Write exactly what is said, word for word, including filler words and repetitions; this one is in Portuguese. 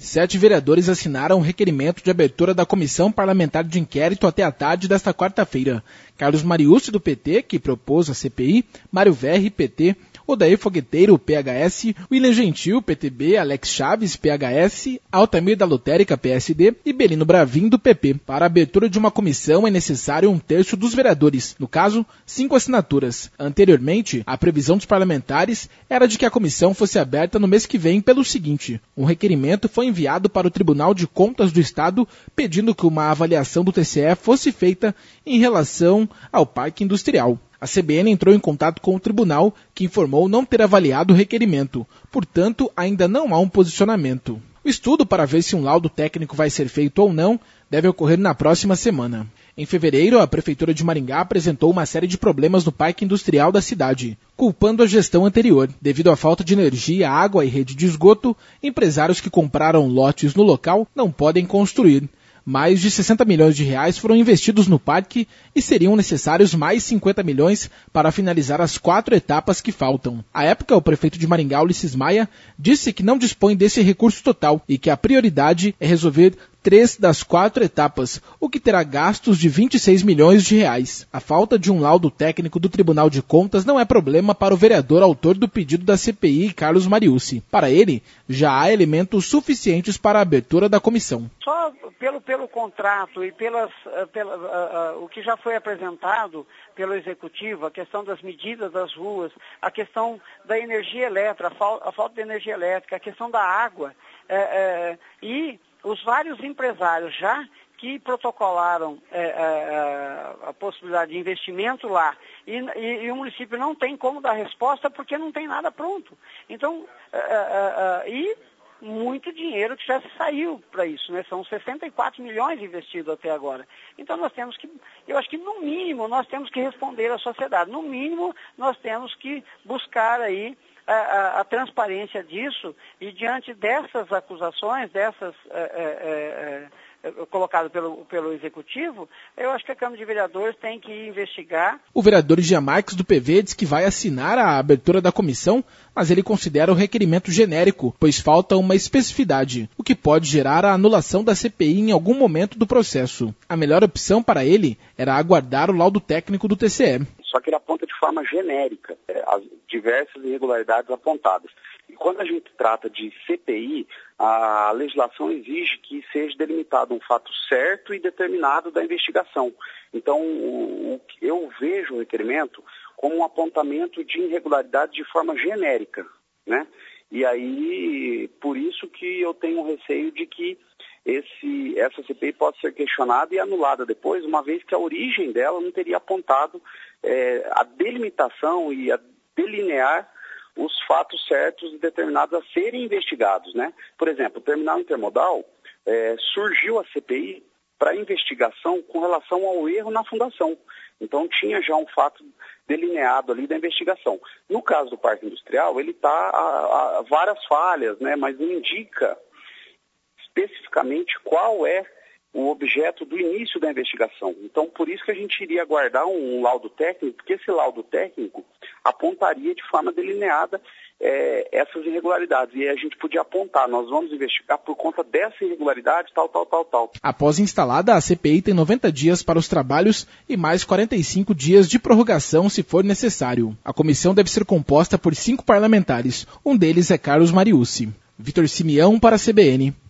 Sete vereadores assinaram um requerimento de abertura da Comissão Parlamentar de Inquérito até a tarde desta quarta-feira. Carlos Mariucci, do P T, que propôs a C P I, Mário Verri, P T, Odair Fogueteiro, P H S, William Gentil, P T B, Alex Chaves, P H S, Altamir da Lotérica, P S D e Belino Bravin, do P P. Para a abertura de uma comissão é necessário um terço dos vereadores, no caso, cinco assinaturas. Anteriormente, a previsão dos parlamentares era de que a comissão fosse aberta no mês que vem pelo seguinte: um requerimento foi enviado para o Tribunal de Contas do Estado pedindo que uma avaliação do T C E fosse feita em relação ao Parque Industrial. A C B N entrou em contato com o tribunal, que informou não ter avaliado o requerimento. Portanto, ainda não há um posicionamento. O estudo para ver se um laudo técnico vai ser feito ou não deve ocorrer na próxima semana. Em fevereiro, a Prefeitura de Maringá apresentou uma série de problemas no Parque Industrial da cidade, culpando a gestão anterior. Devido à falta de energia, água e rede de esgoto, empresários que compraram lotes no local não podem construir. Mais de sessenta milhões de reais foram investidos no parque e seriam necessários mais cinquenta milhões para finalizar as quatro etapas que faltam. À época, o prefeito de Maringá, Ulisses Maia, disse que não dispõe desse recurso total e que a prioridade é resolver três das quatro etapas, o que terá gastos de vinte e seis milhões de reais. A falta de um laudo técnico do Tribunal de Contas não é problema para o vereador autor do pedido da C P I, Carlos Mariucci. Para ele, já há elementos suficientes para a abertura da comissão. Só pelo, pelo contrato e pelas, pela, uh, uh, o que já foi apresentado pelo Executivo, a questão das medidas das ruas, a questão da energia elétrica, a, fal, a falta de energia elétrica, a questão da água uh, uh, e os vários empresários já que protocolaram é, é, a possibilidade de investimento lá e, e, e o município não tem como dar resposta porque não tem nada pronto. Então, é, é, é, e muito dinheiro que já saiu para isso, né? São sessenta e quatro milhões investidos até agora. Então nós temos que, eu acho que no mínimo nós temos que responder à sociedade. No mínimo nós temos que buscar aí A, a, a transparência disso e diante dessas acusações, dessas é, é, é, colocadas pelo, pelo Executivo, eu acho que a Câmara de Vereadores tem que investigar. O vereador Jean Marques do P V diz que vai assinar a abertura da comissão, mas ele considera o requerimento genérico, pois falta uma especificidade, o que pode gerar a anulação da C P I em algum momento do processo. A melhor opção para ele era aguardar o laudo técnico do T C E. Só que ele aponta de forma genérica é, as diversas irregularidades apontadas. E quando a gente trata de C P I, a legislação exige que seja delimitado um fato certo e determinado da investigação. Então, o, o, eu vejo o requerimento como um apontamento de irregularidade de forma genérica, né? E aí, por isso que eu tenho receio de que esse, essa C P I pode ser questionada e anulada depois, uma vez que a origem dela não teria apontado é, a delimitação e a delinear os fatos certos e determinados a serem investigados, né? Por exemplo, o terminal intermodal, é, surgiu a C P I para investigação com relação ao erro na fundação. Então tinha já um fato delineado ali da investigação. No caso do Parque Industrial, ele está a, a várias falhas, né? Mas não indica especificamente qual é o objeto do início da investigação. Então, por isso que a gente iria aguardar um, um laudo técnico, porque esse laudo técnico apontaria de forma delineada é, essas irregularidades. E aí a gente podia apontar, nós vamos investigar por conta dessa irregularidade, tal, tal, tal, tal. Após instalada, a C P I tem noventa dias para os trabalhos e mais quarenta e cinco dias de prorrogação, se for necessário. A comissão deve ser composta por cinco parlamentares. Um deles é Carlos Mariucci. Vitor Simeão para a C B N.